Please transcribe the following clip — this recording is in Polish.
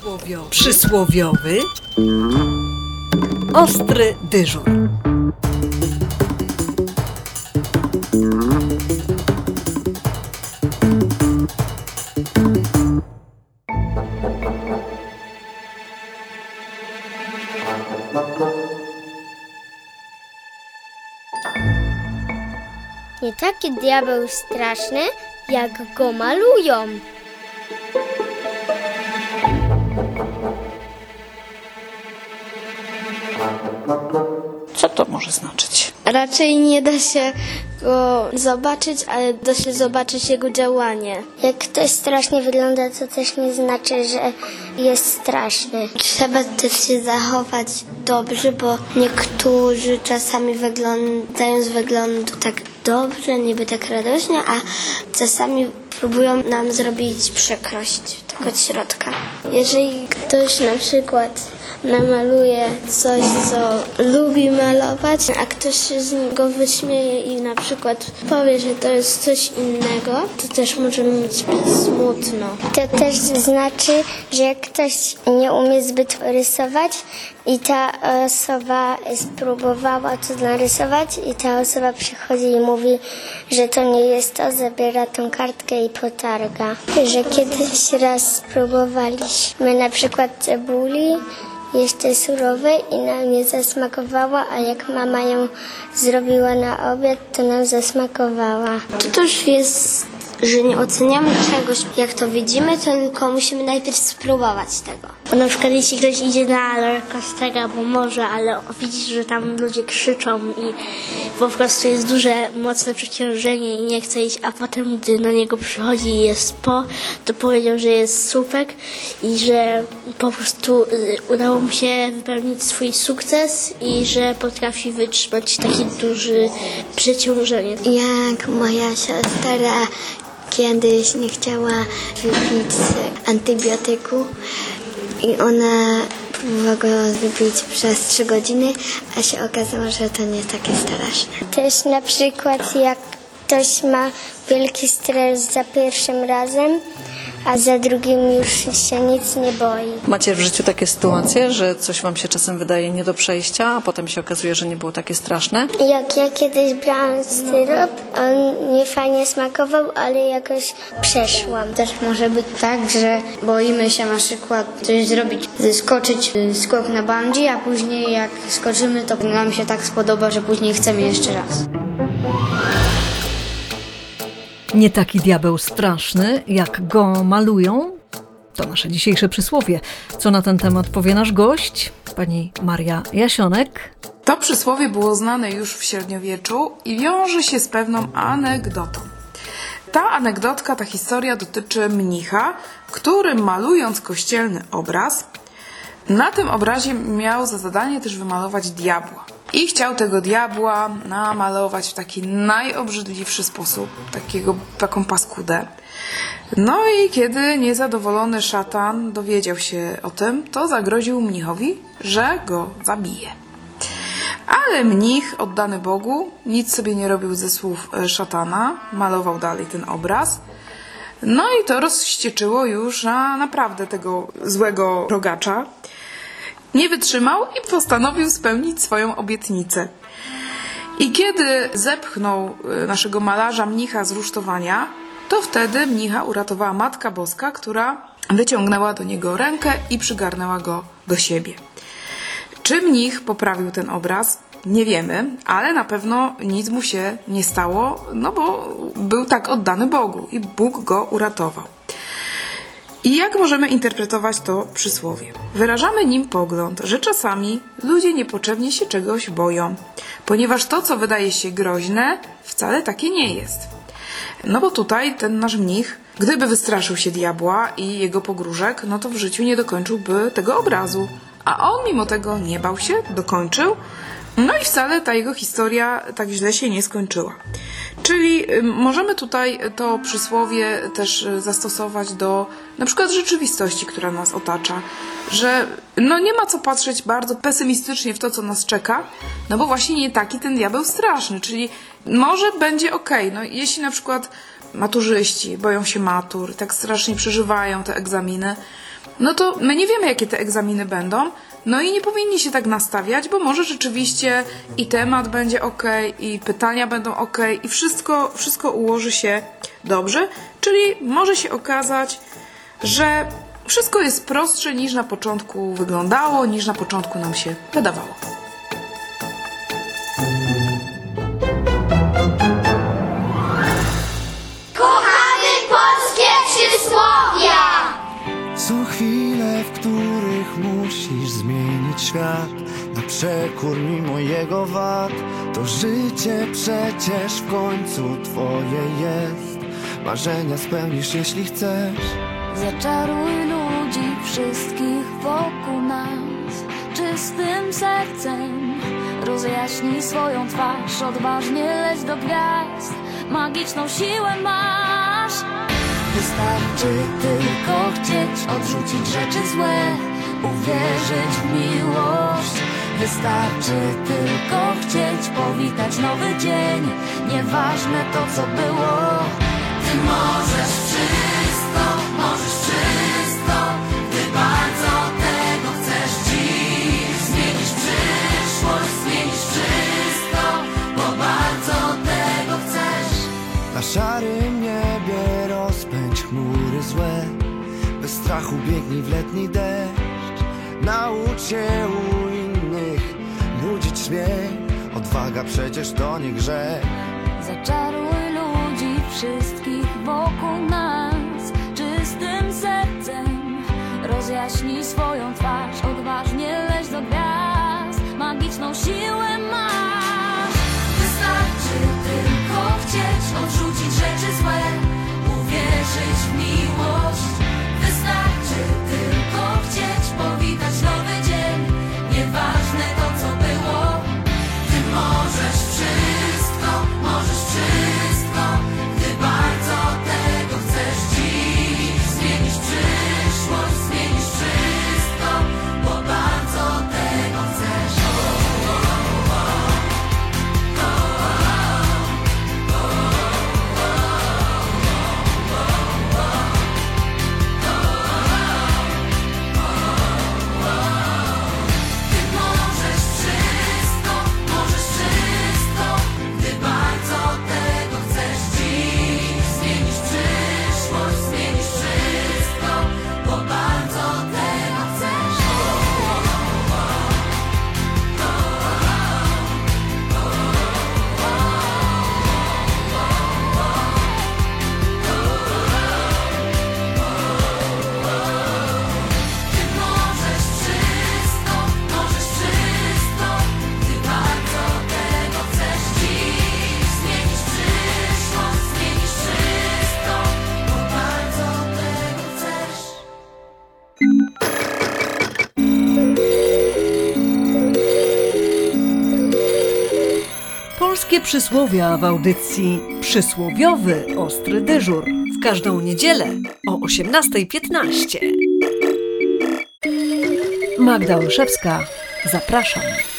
Przysłowiowy ostry dyżur. Nie taki diabeł straszny, jak go malują. Co to może znaczyć? Raczej nie da się go zobaczyć, ale da się zobaczyć jego działanie. Jak ktoś strasznie wygląda, to też nie znaczy, że jest straszny. Trzeba też się zachować dobrze, bo niektórzy czasami wyglądają z wyglądu tak dobrze, niby tak radośnie, a czasami próbują nam zrobić przykrość tak od środka. Jeżeli ktoś na przykład namaluje coś, co lubi malować, a ktoś się z niego wyśmieje i na przykład powie, że to jest coś innego, to też może mieć smutno. To też znaczy, że jak ktoś nie umie zbyt rysować i ta osoba spróbowała to narysować i ta osoba przychodzi i mówi, że to nie jest to, zabiera tą kartkę i potarga. Że kiedyś raz spróbowaliśmy na przykład cebuli, jeszcze surowej i nam nie zasmakowała, a jak mama ją zrobiła na obiad, to nam zasmakowała. To też jest, że nie oceniamy czegoś, jak to widzimy, tylko musimy najpierw spróbować tego. Bo na przykład jeśli ktoś idzie na rollercoastera, bo może, ale widzisz, że tam ludzie krzyczą i po prostu jest duże, mocne przeciążenie i nie chce iść, a potem gdy na niego przychodzi i jest to powiedział, że jest super i że po prostu udało mu się wypełnić swój sukces i że potrafi wytrzymać takie duże przeciążenie. Jak moja siostra kiedyś nie chciała wypić antybiotyku i ona próbowała go wypić przez 3 godziny, a się okazało, że to nie jest takie straszne. Też na przykład jak ktoś ma wielki stres za pierwszym razem, a za drugim już się nic nie boi. Macie w życiu takie sytuacje, że coś wam się czasem wydaje nie do przejścia, a potem się okazuje, że nie było takie straszne? Jak ja kiedyś brałam syrop, on nie fajnie smakował, ale jakoś przeszłam. Też może być tak, że boimy się na przykład coś zrobić, skoczyć skok na bungee, a później jak skoczymy, to nam się tak spodoba, że później chcemy jeszcze raz. Nie taki diabeł straszny, jak go malują? To nasze dzisiejsze przysłowie. Co na ten temat powie nasz gość, pani Maria Jasionek. To przysłowie było znane już w średniowieczu i wiąże się z pewną anegdotą. Ta anegdotka, ta historia dotyczy mnicha, który malując kościelny obraz, na tym obrazie miał za zadanie też wymalować diabła. I chciał tego diabła namalować w taki najobrzydliwszy sposób, taką paskudę. No i kiedy niezadowolony szatan dowiedział się o tym, to zagroził mnichowi, że go zabije. Ale mnich, oddany Bogu, nic sobie nie robił ze słów szatana, malował dalej ten obraz. No i to rozwścieczyło już naprawdę tego złego rogacza. Nie wytrzymał i postanowił spełnić swoją obietnicę. I kiedy zepchnął naszego malarza mnicha z rusztowania, to wtedy mnicha uratowała Matka Boska, która wyciągnęła do niego rękę i przygarnęła go do siebie. Czy mnich poprawił ten obraz? Nie wiemy, ale na pewno nic mu się nie stało, no bo był tak oddany Bogu i Bóg go uratował. I jak możemy interpretować to przysłowie? Wyrażamy nim pogląd, że czasami ludzie niepotrzebnie się czegoś boją, ponieważ to, co wydaje się groźne, wcale takie nie jest. No bo tutaj ten nasz mnich, gdyby wystraszył się diabła i jego pogróżek, no to w życiu nie dokończyłby tego obrazu. A on mimo tego nie bał się, dokończył, no i wcale ta jego historia tak źle się nie skończyła. Czyli możemy tutaj to przysłowie też zastosować do na przykład rzeczywistości, która nas otacza, że no nie ma co patrzeć bardzo pesymistycznie w to, co nas czeka, no bo właśnie nie taki ten diabeł straszny, czyli może będzie okej. No jeśli na przykład maturzyści boją się matur, tak strasznie przeżywają te egzaminy, no to my nie wiemy, jakie te egzaminy będą, no i nie powinni się tak nastawiać, bo może rzeczywiście i temat będzie ok, i pytania będą ok, i wszystko ułoży się dobrze, czyli może się okazać, że wszystko jest prostsze niż na początku wyglądało, niż na początku nam się wydawało. Kochamy polskie przysłowia! Są chwile, w których musisz zmienić świat na przekór mimo jego wad. To życie przecież w końcu twoje jest. Marzenia spełnisz, jeśli chcesz. Zaczaruj ludzi wszystkich wokół nas czystym sercem. Rozjaśnij swoją twarz, odważnie leć do gwiazd. Magiczną siłę masz. Wystarczy tylko chcieć odrzucić rzeczy złe, uwierzyć w miłość. Wystarczy tylko chcieć powitać nowy dzień. Nieważne to, co było. Ty możesz wszystko, gdy bardzo tego chcesz dziś. Zmienisz przyszłość, zmienisz wszystko, bo bardzo tego chcesz. Na szarym niebie rozpędź chmury złe. Bez strachu biegnij w letni deszcz. Naucz się u innych nudzić śmiech. Odwaga przecież to nie grzech. Zaczaruj ludzi wszystkich wokół nas czystym sercem. Rozjaśnij swoją twarz, odważnie leć do gwiazd. Magiczną siłę masz. Wystarczy tylko chcieć odrzucić rzeczy złe, uwierzyć w miłość. Wystarczy tylko chcieć powitać nowy dzień. Nieważne to, co było. Ty możesz wszystko, gdy bardzo tego chcesz dziś. Zmienisz przyszłość, zmienisz wszystko, bo bardzo tego chcesz. Ty możesz wszystko, gdy bardzo tego chcesz dziś. Zmienisz przyszłość, zmienisz wszystko, bo bardzo tego chcesz. Ty możesz wszystko, gdy bardzo tego chcesz dziś. Zmienisz przyszłość, zmienisz wszystko, bo bardzo tego chcesz. Polskie przysłowia w audycji Przysłowiowy Ostry Dyżur w każdą niedzielę o 18:15. Magda Olszewska, zapraszam.